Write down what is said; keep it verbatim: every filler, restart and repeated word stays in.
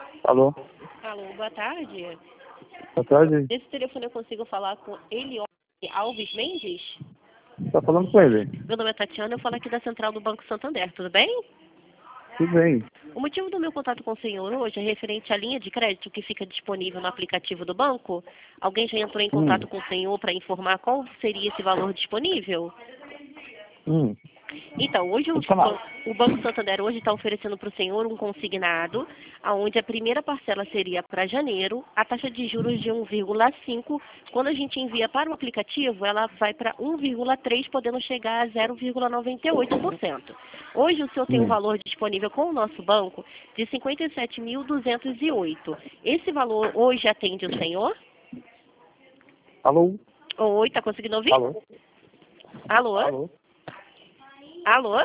Alô? Alô, boa tarde. Boa tarde. Nesse telefone eu consigo falar com Elione Alves Mendes? Tá falando com ele? Meu nome é Tatiana, eu falo aqui da Central do Banco Santander, tudo bem? Tudo bem. O motivo do meu contato com o senhor hoje é referente à linha de crédito que fica disponível no aplicativo do banco. Alguém já entrou em Hum. contato com o senhor para informar qual seria esse valor disponível? Hum. Então, hoje o, Pode falar. ban- o Banco Santander hoje está oferecendo para o senhor um consignado, onde a primeira parcela seria para janeiro, a taxa de juros de um vírgula cinco. Quando a gente envia para o aplicativo, ela vai para um vírgula três, podendo chegar a zero vírgula noventa e oito por cento. Hoje o senhor tem um Hum. valor disponível com o nosso banco de cinquenta e sete mil duzentos e oito. Esse valor hoje atende o senhor? Alô? Oi, está conseguindo ouvir? Alô? Alô? Alô? Alô?